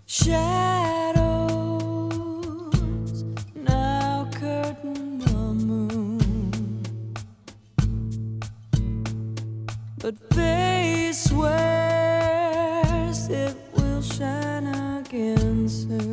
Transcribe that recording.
Shadows now curtain the moon, but face swears it will shine again soon.